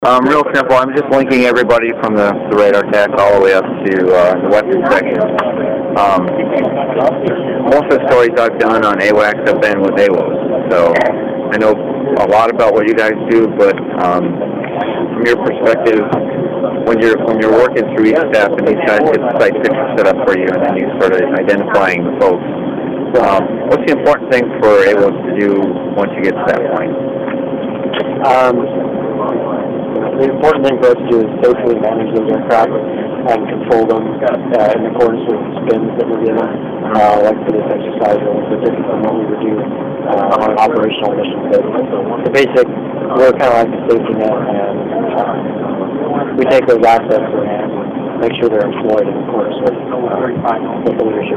Real simple. I'm just linking everybody from the radar tack all the way up to the weapons section. Most of the stories I've done on AWACS have been with AWOS, so I know a lot about what you guys do. But from your perspective, when you're working through each step and these guys get the site picture set up for you, and then you start identifying the folks, what's the important thing for AWOS to do once you get to that point? The important thing for us to do is safely manage those aircraft and control them in accordance with the spins that we're given, like for this exercise, or different from what we would do on an operational mission. But the basic, we're kind of like the safety net, and we take those assets and make sure they're employed in accordance with the leadership.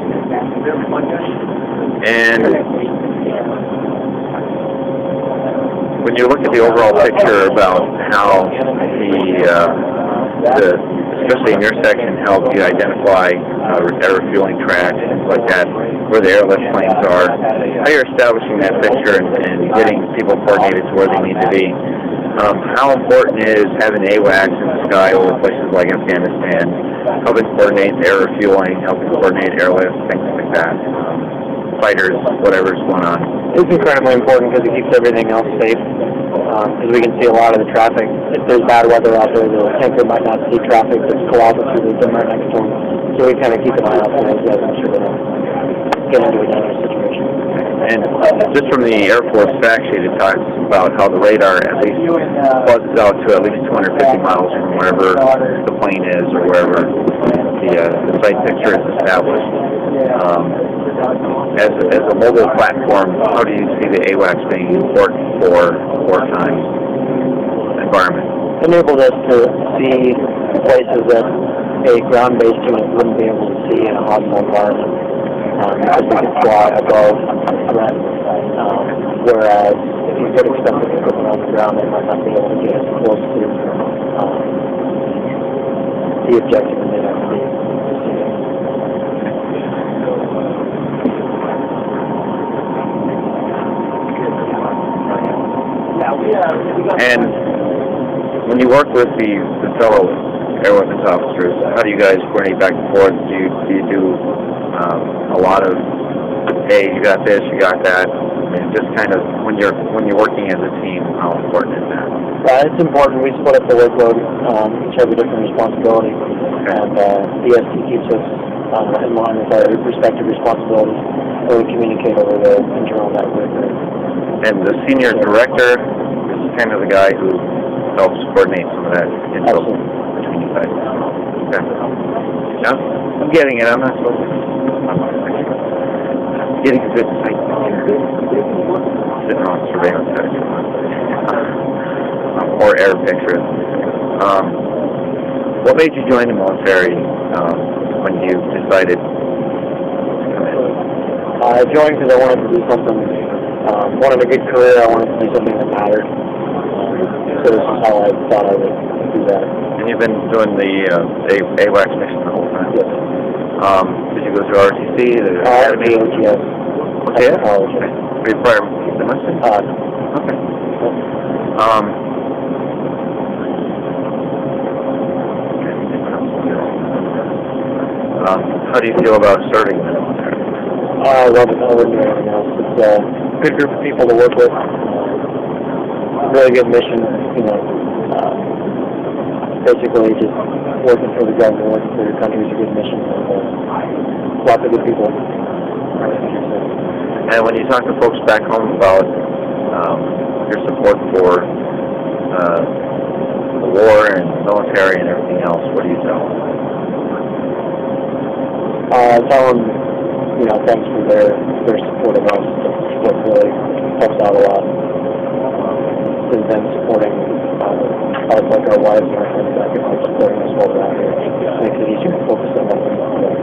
And when you look at the overall picture about how especially in your section, help you identify air refueling tracks, things like that, where the airlift planes are, how you're establishing that picture and getting people coordinated to where they need to be. How important is having AWACS in the sky over places like Afghanistan, helping coordinate air refueling, helping coordinate airlift, things like that, fighters, whatever's going on? It's incredibly important because it keeps everything else safe. Because we can see a lot of the traffic. If there's bad weather out there, the tanker might not see traffic that's collapsing through them right next to them. So we kind of keep an eye out for those guys and make sure they don't get into a dangerous situation. And just from the Air Force fact sheet, it talks about how the radar at least buzzes out to at least 250 miles from wherever the plane is or wherever the site picture is established. As a mobile platform, how do you see the AWACS being important for a wartime environment? Enabled us to see places that a ground-based unit wouldn't be able to see in a hostile environment, because we can fly above threat, whereas if you put expensive equipment on the ground, they might not be able to get as close to the objective that they'd have to be. And when you work with the fellow air weapons officers, how do you guys coordinate back and forth? Do you do a lot of, hey, you got this, you got that, and just kind of when you're working as a team, how important is that? It's important. We split up the workload. Each have a different responsibility, and DST keeps us in line with our respective responsibilities, and we communicate over the internal network. And the senior director is kind of the guy who helps coordinate some of that info between you guys. Okay. Yeah, I'm getting it. I'm not supposed to. Getting a good sight picture. Sitting on surveillance section. Or air pictures. What made you join the military when you decided to come in? I joined because I wanted to do something. Wanted a good career. I wanted to do something that mattered. So this is how I thought I would do that. And you've been doing the AWACS mission the whole time? Yes. Did you go through ROTC? Academy? OTS. OTS? College. Okay. Were you prior enlisted? Okay. How do you feel about serving in the military? I love it. I wouldn't do anything else. It's a good group of people to work with. Really good mission. Basically just working for the government, working for your country is a good mission. Lots of good people. And when you talk to folks back home about your support for the war and the military and everything else, what do you tell them? Tell them, thanks for their support of us. It really helps out a lot. And them supporting us, like our wives and our friends back at home, supporting us while we're out here. Makes it easier to focus on what we're doing.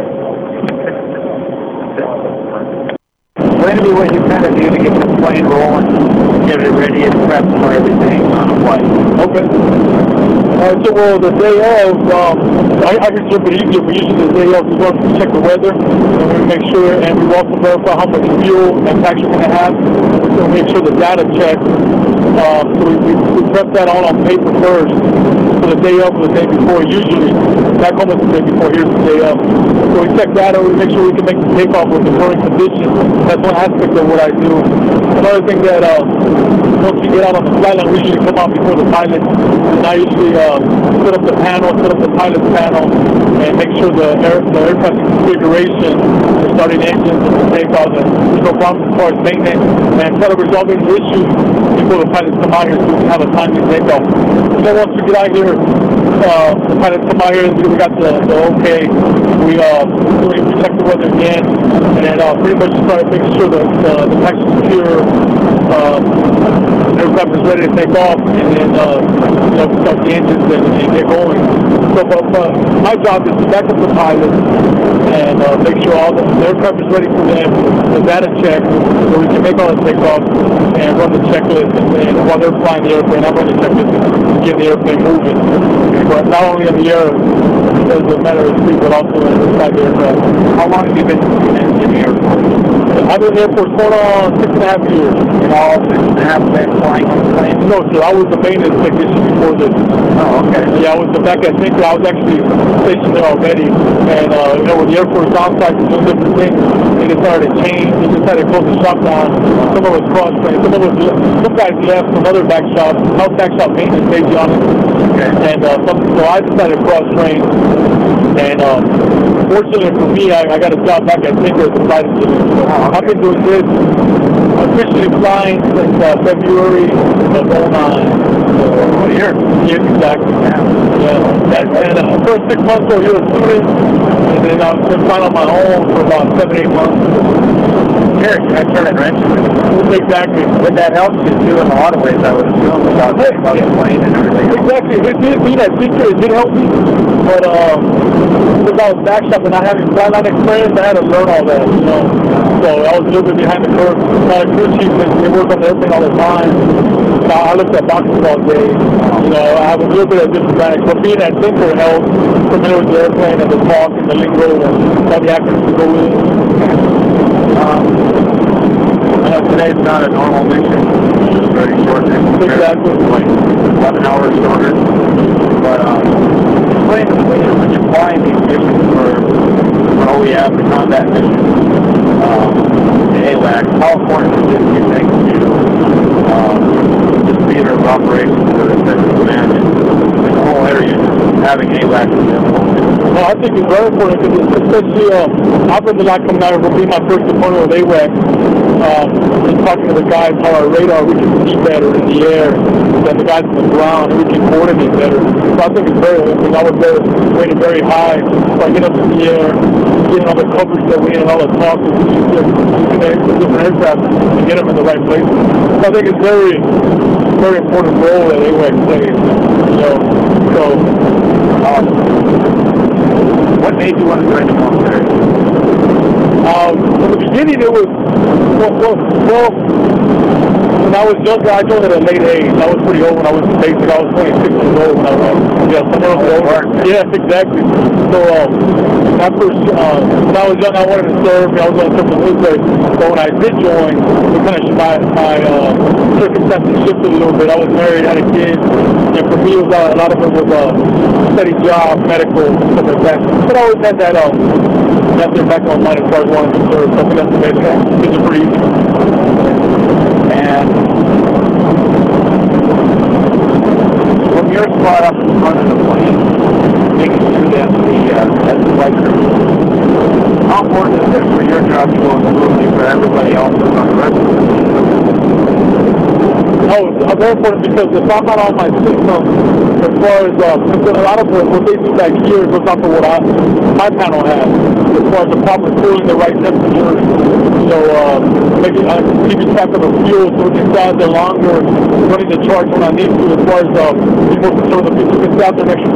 Explain to me what you kind of do to get the plane rolling, get it ready and prep for everything on a flight. Okay. The day of, I consider it easier, but usually the day of we go to check the weather, and we make sure, and we also verify how much fuel and tax we're going to have, so we make sure the data check So we prep that all on paper first for the day of or the day before. Usually, back home it's the day before, here's the day of. So we check that out, we make sure we can make the takeoff with the current conditions. That's one aspect of what I do. Another thing that once we get out on the flight line, we usually come out before the pilot, and I usually set up the pilot's panel, and make sure the aircraft configuration, the starting engines, and the takeoff, and there's no problems as far as maintenance, and try to resolve any issues before the pilots come out here so we can have a timely takeoff. So once we get out here, the pilots come out here, we got the okay, we check the weather again, and then pretty much start making sure the taxi secure, aircraft is ready to take off, and then start the engines and get going. So my job is to back up the pilots and make sure all the aircraft is ready for them, the data check, so we can make all the takeoffs and run the checklist. And while they're flying the airplane, I'm running the checklist and get the airplane moving. But not only in the air as a matter of speed, but also inside the aircraft. How long have you been in the Air Force? I've been in the Air Force going on 6.5 years. And all 6.5 been flying on the plane? No, sir. I was the maintenance technician before this. Oh, okay. Yeah, I was back at Tinker. I was actually stationed there already. And, when the Air Force downsized and doing different things, they decided to change. They decided to close the shop down. Some of us cross-trained. Some guys left from other back shops. I was back shop maintenance, to be honest. Okay. And so I decided to cross-train. And fortunately for me, I got a job back at Tinker as a flight attendant. So I've been doing this, officially flying since February of 09. A year? Yes, exactly. Yeah. And first 6 months I was a student, and then I've been flying on my own for about 7-8 months. Here, can I turn and wrench? Exactly. Would that help you too in a lot of ways, I would assume, about the plane and everything? Exactly. It did mean that Tinker, it did help me, but because I was back shop and not having flyline experience, I had to learn all that, So I was a little bit behind the curve. Crew chiefs, they work on the airplane all the time. I looked at boxes all day. I have a little bit of disadvantage. But being at Tinker helped, familiar with the airplane and the talk and the lingo and all the acronyms to go with. I know today's not a normal mission. It's just very short. Exactly. Like 11 hours shorter. But explain to me when you're flying these missions for OEM, the combat missions, the AWAC, how important is it, do you think, to the theater of operations or the central command in the whole area, just having AWAC available? Well, I think it's very important because especially I've learned a lot coming out of being my first deployment with AWAC. And talking to the guys how our radar, we can see better in the air than the guys on the ground, and we can coordinate better. So I think it's very important. I was rated very high, so I get up in the air, getting all the coverage that we need and all the talk that we use the different aircraft and get them in the right places. So I think it's very, very important role that AWAC plays. What made you want to join the military? From the beginning, it was, well, when I was younger, I joined at a late age. I was pretty old when I went to basic. I was 26 years old when I went. Yeah, somewhere over. Yes, exactly. So, when I was young, I wanted to serve. I was going to serve the military. But when I did join, it kind of my circumstances shifted a little bit. I was married, had a kid, and for me, it was a lot of it was a steady job, medical, stuff like that. But I always had that in back on mind as far as wanting to serve. So I think that's the basic. It's pretty easy. And from your spot up in front of the plane, making sure that the flight crew, how important is it for your job to go smoothly for everybody else that's on the rest of the team? No, it's very important because if I'm not on my system, as far as a lot of what they do back here goes off of what my panel has, as far as the proper cooling, the right temperature, keeping track of the fuel so we can stay out there longer, running the charge when I need to, as far as be more concerned with the people who can stay out there next